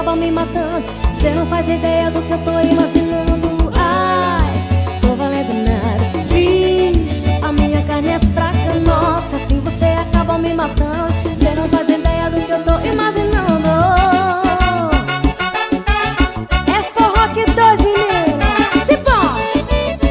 acaba me matando. Cê não faz ideia do que eu tô imaginando. Ai, tô valendo nada. Vixe, a minha carne é fraca. Nossa, assim você acaba me matando. Cê não faz ideia do que eu tô imaginando. É forró que dois, menina. Se pode.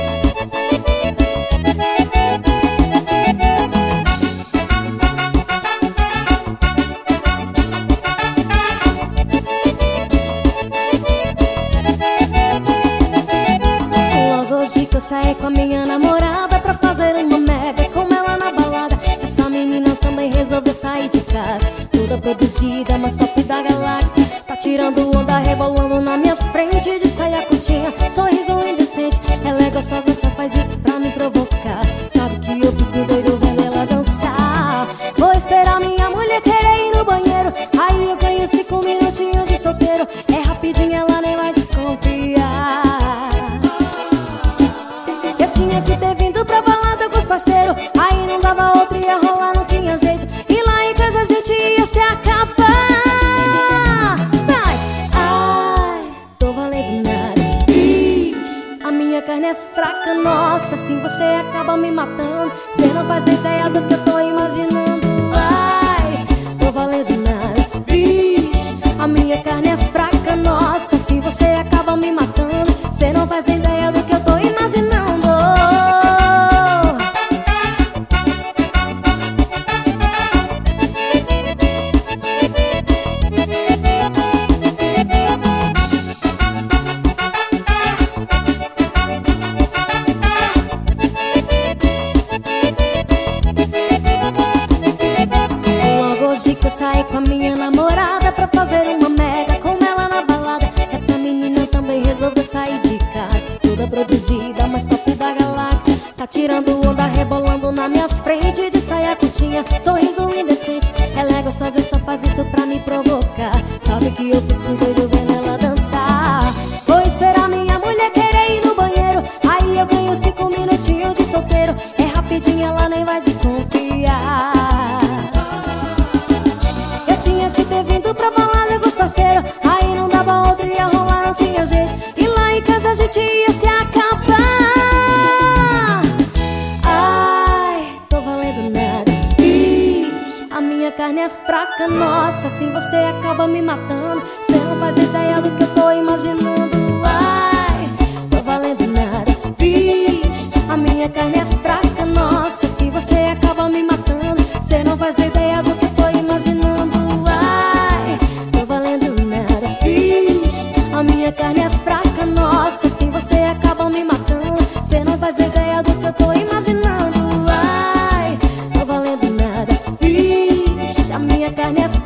Hoje que eu saí com a minha namorada pra fazer uma mega com ela na balada. Essa menina também resolveu sair de casa, toda produzida, mas top da galáxia. Tá tirando onda, rebolando na minha frente de saia curtinha, sorriso indecente. Ela é gostosa, só faz isso pra me provocar. Sabe que eu fico doido vendo ela dançar. Vou esperar minha mulher querer ir no banheiro, aí eu ganho 5 minutinhos de solteiro. É rapidinho, ela nem vai desconfiar. Tinha que ter vindo pra balada com os parceiros, aí não dava outra, ia rolar, não tinha jeito. E lá em casa a gente ia se acabar. Ai, tô valendo nada. Ixi, a minha carne é fraca. Nossa, assim você acaba me matando. Cê não faz ideia do que eu tô imaginando. Ai, tô valendo nada. Ixi, a minha carne é fraca. Nossa, assim você acaba me matando. Cê não faz ideia do que eu tô imaginando. Hoje que eu saí com a minha namorada pra fazer uma mega com ela na balada. Essa menina também resolveu sair de casa, toda produzida, mas top da galáxia. Tá tirando onda, rebolando na minha frente de saia curtinha, sorriso indecente. Ela é gostosa e só faz isso pra me provocar. Sabe que eu fico doido vendo ela dançar. Vou esperar minha mulher querer ir no banheiro, aí eu ganho 5 minutinhos de solteiro. É rapidinho, ela nem vai desconfiar. Tinha que ter vindo pra balada com os parceiros, aí não dava outra, ia rolar, não tinha jeito. E lá em casa a gente ia se acabar. Ai, tô valendo nada. Ixi, a minha carne é fraca. Nossa, assim você acaba me matando. Cê não faz ideia do que eu tô imaginando. Ai, tô valendo nada. Ixi, a minha carne é fraca. Nossa, assim você acaba me matando. Cê não faz ideia do que eu tô imaginando. A minha carne é fraca, nossa, assim você acaba me matando. Cê não faz ideia do que eu tô imaginando. Ai, tô valendo nada. Ixi, a minha carne é fraca.